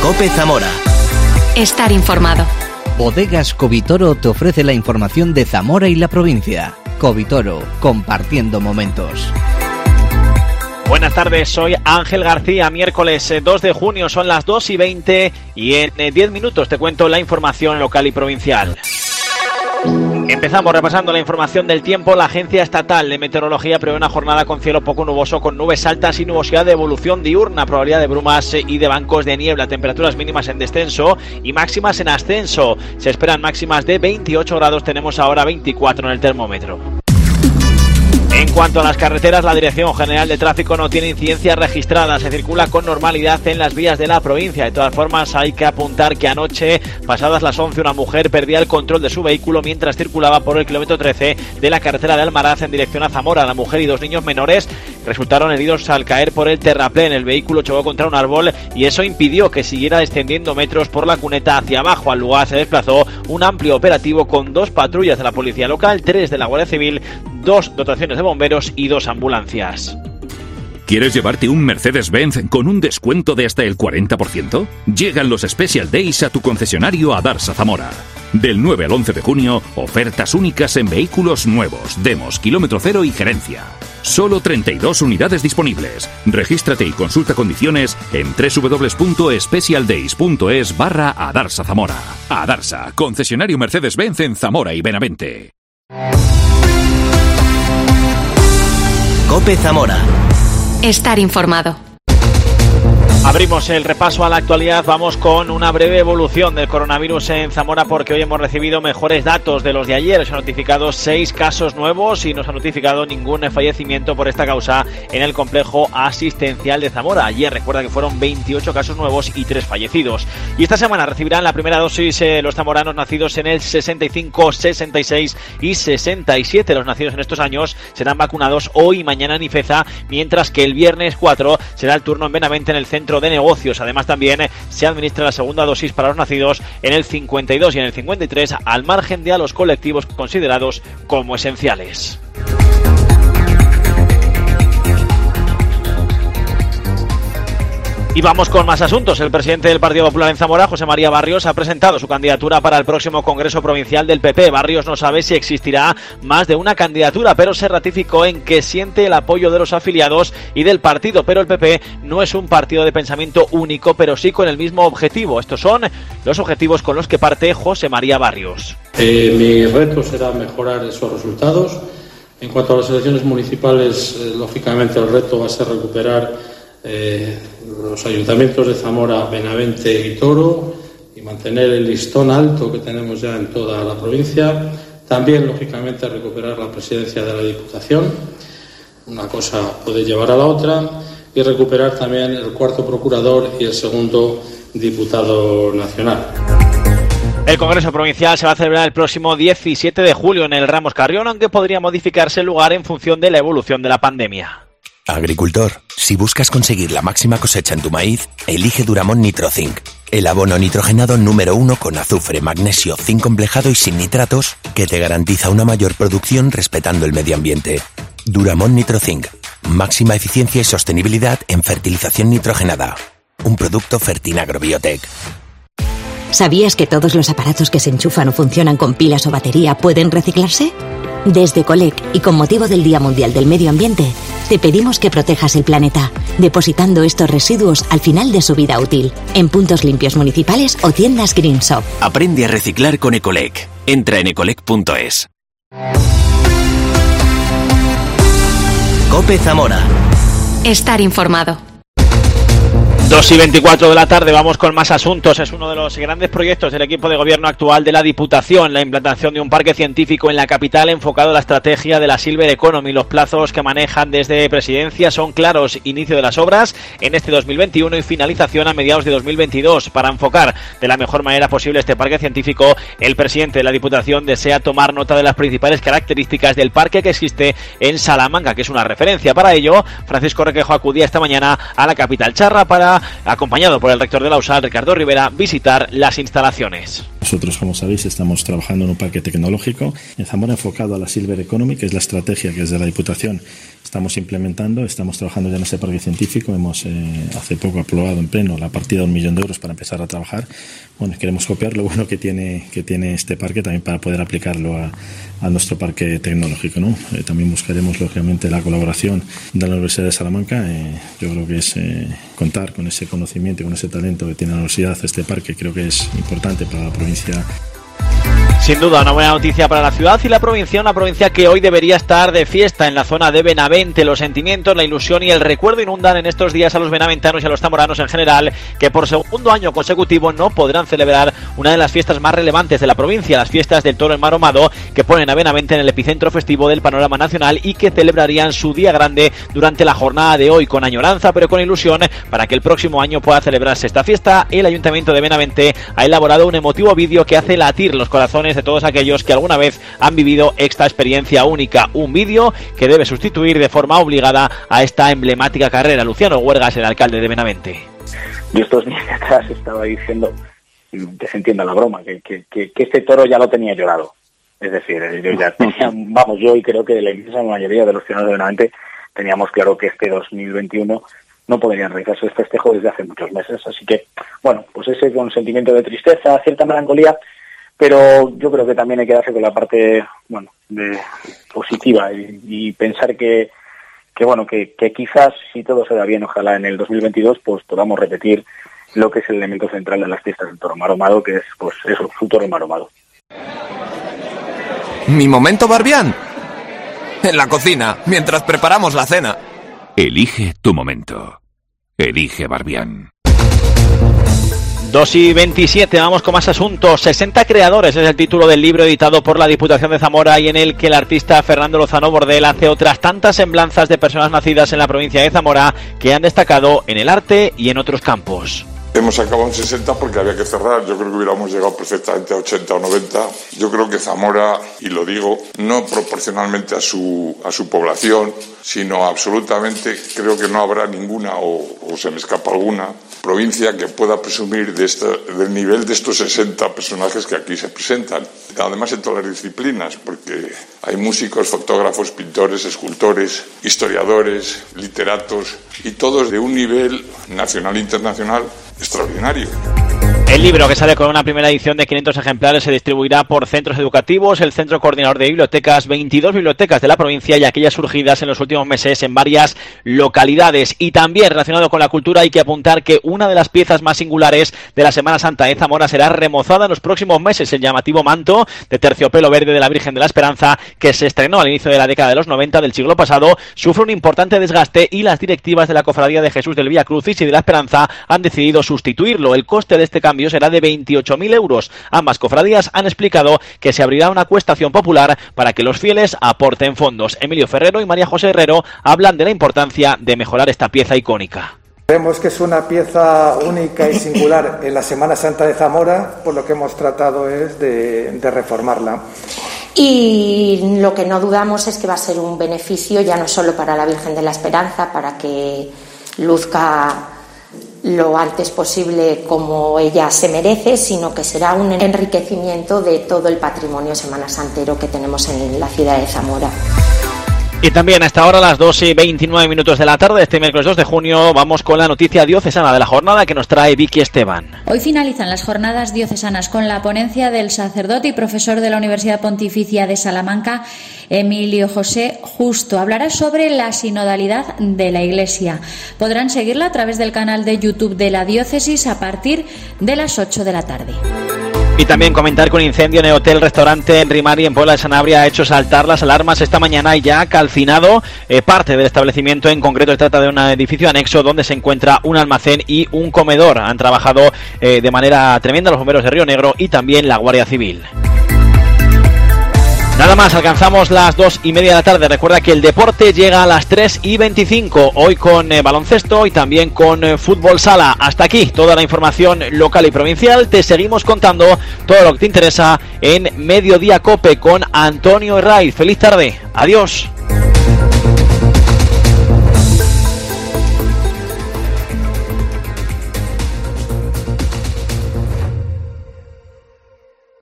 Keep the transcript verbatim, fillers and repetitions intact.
COPE Zamora. Estar informado. Bodegas Covitoro te ofrece la información de Zamora y la provincia. Covitoro, compartiendo momentos. Buenas tardes, soy Ángel García. Miércoles dos de junio, son las dos y veinte y en diez minutos te cuento la información local y provincial. Empezamos repasando la información del tiempo. La Agencia Estatal de Meteorología prevé una jornada con cielo poco nuboso, con nubes altas y nubosidad de evolución diurna, probabilidad de brumas y de bancos de niebla, temperaturas mínimas en descenso y máximas en ascenso. Se esperan máximas de veintiocho grados, tenemos ahora veinticuatro en el termómetro. En cuanto a las carreteras, la Dirección General de Tráfico no tiene incidencias registradas. Se circula con normalidad en las vías de la provincia. De todas formas, hay que apuntar que anoche, pasadas las once, una mujer perdía el control de su vehículo mientras circulaba por el kilómetro trece de la carretera de Almaraz en dirección a Zamora. La mujer y dos niños menores resultaron heridos al caer por el terraplén. El vehículo chocó contra un árbol y eso impidió que siguiera descendiendo metros por la cuneta hacia abajo. Al lugar se desplazó un amplio operativo con dos patrullas de la policía local, tres de la Guardia Civil, dos dotaciones de bomberos y dos ambulancias. ¿Quieres llevarte un Mercedes-Benz con un descuento de hasta el cuarenta por ciento? Llegan los Special Days a tu concesionario Adarsa Zamora. Del nueve al once de junio, ofertas únicas en vehículos nuevos, demos, kilómetro cero y gerencia. Solo treinta y dos unidades disponibles. Regístrate y consulta condiciones en doble u doble u doble u punto specialdays punto es barra Adarsa Zamora. Adarsa, concesionario Mercedes-Benz en Zamora y Benavente. COPE Zamora. Estar informado. Abrimos el repaso a la actualidad. Vamos con una breve evolución del coronavirus en Zamora, porque hoy hemos recibido mejores datos de los de ayer. Se han notificado seis casos nuevos y no se ha notificado ningún fallecimiento por esta causa en el complejo asistencial de Zamora. Ayer, recuerda que fueron veintiocho casos nuevos y tres fallecidos. Y esta semana recibirán la primera dosis eh, los zamoranos nacidos en el sesenta y cinco, sesenta y seis y sesenta y siete. Los nacidos en estos años serán vacunados hoy y mañana en Ifeza, mientras que el viernes cuatro será el turno en Benavente en el centro de negocios. Además, también se administra la segunda dosis para los nacidos en el cincuenta y dos y en el cincuenta y tres, al margen de a los colectivos considerados como esenciales. Y vamos con más asuntos. El presidente del Partido Popular en Zamora, José María Barrios, ha presentado su candidatura para el próximo Congreso Provincial del P P. Barrios no sabe si existirá más de una candidatura, pero se ratificó en que siente el apoyo de los afiliados y del partido. Pero el P P no es un partido de pensamiento único, pero sí con el mismo objetivo. Estos son los objetivos con los que parte José María Barrios. Eh, mi reto será mejorar esos resultados. En cuanto a las elecciones municipales, eh, lógicamente el reto va a ser recuperar Eh, los ayuntamientos de Zamora, Benavente y Toro y mantener el listón alto que tenemos ya en toda la provincia. También, lógicamente, recuperar la presidencia de la Diputación. Una cosa puede llevar a la otra. Y recuperar también el cuarto procurador y el segundo diputado nacional. El Congreso Provincial se va a celebrar el próximo diecisiete de julio en el Ramos Carrión, aunque podría modificarse el lugar en función de la evolución de la pandemia. Agricultor, si buscas conseguir la máxima cosecha en tu maíz, elige Duramón Nitrozinc, el abono nitrogenado número uno con azufre, magnesio, zinc complejado y sin nitratos, que te garantiza una mayor producción respetando el medio ambiente. Duramón Nitrozinc, máxima eficiencia y sostenibilidad en fertilización nitrogenada. Un producto Fertinagro Biotech. ¿Sabías que todos los aparatos que se enchufan o funcionan con pilas o batería pueden reciclarse? Desde Colec y con motivo del Día Mundial del Medio Ambiente, te pedimos que protejas el planeta, depositando estos residuos al final de su vida útil, en puntos limpios municipales o tiendas Green Shop. Aprende a reciclar con Ecolec. Entra en ecolec punto es. COPE Zamora. Estar informado. dos y veinticuatro de la tarde, vamos con más asuntos. Es uno de los grandes proyectos del equipo de gobierno actual de la Diputación, la implantación de un parque científico en la capital enfocado a la estrategia de la Silver Economy. Los plazos que manejan desde Presidencia son claros: inicio de las obras en este dos mil veintiuno y finalización a mediados de dos mil veintidós. Para enfocar de la mejor manera posible este parque científico, el presidente de la Diputación desea tomar nota de las principales características del parque que existe en Salamanca, que es una referencia. Para ello, Francisco Requejo acudía esta mañana a la capital charra para, acompañado por el rector de la U S A L, Ricardo Rivera, visitar las instalaciones. Nosotros, como sabéis, estamos trabajando en un parque tecnológico en Zamora enfocado a la Silver Economy, que es la estrategia que desde la Diputación estamos implementando, estamos trabajando ya en este parque científico, hemos eh, hace poco aprobado en pleno la partida de un millón de euros para empezar a trabajar. Bueno, queremos copiar lo bueno que tiene que tiene este parque también para poder aplicarlo a, a nuestro parque tecnológico, ¿no? Eh, también buscaremos lógicamente la colaboración de la Universidad de Salamanca. Eh, yo creo que es eh, contar con ese conocimiento y con ese talento que tiene la universidad, este parque, creo que es importante para la provincia. Sin duda, una buena noticia para la ciudad y la provincia, una provincia que hoy debería estar de fiesta en la zona de Benavente. Los sentimientos, la ilusión y el recuerdo inundan en estos días a los benaventanos y a los zamoranos en general, que por segundo año consecutivo no podrán celebrar una de las fiestas más relevantes de la provincia, las fiestas del Toro Enmaromado, que ponen a Benavente en el epicentro festivo del panorama nacional y que celebrarían su día grande durante la jornada de hoy, con añoranza pero con ilusión para que el próximo año pueda celebrarse esta fiesta. El Ayuntamiento de Benavente ha elaborado un emotivo vídeo que hace latir los corazones de todos aquellos que alguna vez han vivido esta experiencia única, un vídeo que debe sustituir de forma obligada a esta emblemática carrera. Luciano Huergas, el alcalde de Benavente. Yo estos días atrás estaba diciendo, que se entienda la broma, que, que, que, que este toro ya lo tenía llorado. Es decir, yo ya tenía, vamos, yo y creo que la inmensa mayoría de los ciudadanos de Benavente teníamos claro que este dos mil veintiuno no podrían realizarse el festejo desde hace muchos meses. Así que, bueno, pues ese con sentimiento de tristeza, cierta melancolía, pero yo creo que también hay que darse con la parte, bueno, de positiva y, y pensar que, que bueno, que, que quizás si todo se da bien, ojalá en el dos mil veintidós, pues podamos repetir lo que es el elemento central de las fiestas del Toro Enmaromado, que es, pues eso, su Toro Enmaromado. Mi momento Barbián. En la cocina, mientras preparamos la cena. Elige tu momento. Elige Barbián. dos y veintisiete, vamos con más asuntos. sesenta creadores es el título del libro editado por la Diputación de Zamora y en el que el artista Fernando Lozano Bordel hace otras tantas semblanzas de personas nacidas en la provincia de Zamora que han destacado en el arte y en otros campos. Hemos acabado en sesenta porque había que cerrar. Yo creo que hubiéramos llegado perfectamente a ochenta o noventa. Yo creo que Zamora, y lo digo, no proporcionalmente a su, a su población, sino absolutamente, creo que no habrá ninguna, o, o se me escapa alguna, provincia que pueda presumir de esta, del nivel de estos sesenta personajes que aquí se presentan. Además en todas las disciplinas, porque hay músicos, fotógrafos, pintores, escultores, historiadores, literatos, y todos de un nivel nacional e internacional extraordinario. El libro, que sale con una primera edición de quinientos ejemplares, se distribuirá por centros educativos, el Centro Coordinador de Bibliotecas, veintidós bibliotecas de la provincia y aquellas surgidas en los últimos meses en varias localidades. Y también relacionado con la cultura hay que apuntar que una de las piezas más singulares de la Semana Santa de Zamora será remozada en los próximos meses. El llamativo manto de terciopelo verde de la Virgen de la Esperanza, que se estrenó al inicio de la década de los noventa del siglo pasado, sufre un importante desgaste y las directivas de la Cofradía de Jesús del Vía Crucis y de la Esperanza han decidido sustituirlo. El coste de este cambio será de veintiocho mil euros. Ambas cofradías han explicado que se abrirá una acuestación popular para que los fieles aporten fondos. Emilio Ferrero y María José Herrero hablan de la importancia de mejorar esta pieza icónica. Vemos que es una pieza única y singular en la Semana Santa de Zamora, por lo que hemos tratado es de, de reformarla. Y lo que no dudamos es que va a ser un beneficio ya no solo para la Virgen de la Esperanza, para que luzca lo antes posible como ella se merece, sino que será un enriquecimiento de todo el patrimonio semanasantero que tenemos en la ciudad de Zamora. Y también hasta ahora, a las dos y veintinueve minutos de la tarde, este miércoles dos de junio, vamos con la noticia diocesana de la jornada que nos trae Vicky Esteban. Hoy finalizan las jornadas diocesanas con la ponencia del sacerdote y profesor de la Universidad Pontificia de Salamanca, Emilio José Justo. Hablará sobre la sinodalidad de la Iglesia. Podrán seguirla a través del canal de YouTube de la diócesis a partir de las ocho de la tarde. Y también comentar que un incendio en el hotel-restaurante en Rimari, en Puebla de Sanabria, ha hecho saltar las alarmas esta mañana y ya ha calcinado eh, parte del establecimiento. En concreto, se trata de un edificio anexo donde se encuentra un almacén y un comedor. Han trabajado eh, de manera tremenda los bomberos de Río Negro y también la Guardia Civil. Nada más, alcanzamos las dos y media de la tarde. Recuerda que el deporte llega a las tres y veinticinco, hoy con eh, baloncesto y también con eh, fútbol sala. Hasta aquí toda la información local y provincial. Te seguimos contando todo lo que te interesa en Mediodía Cope con Antonio Herraiz. Feliz tarde, adiós.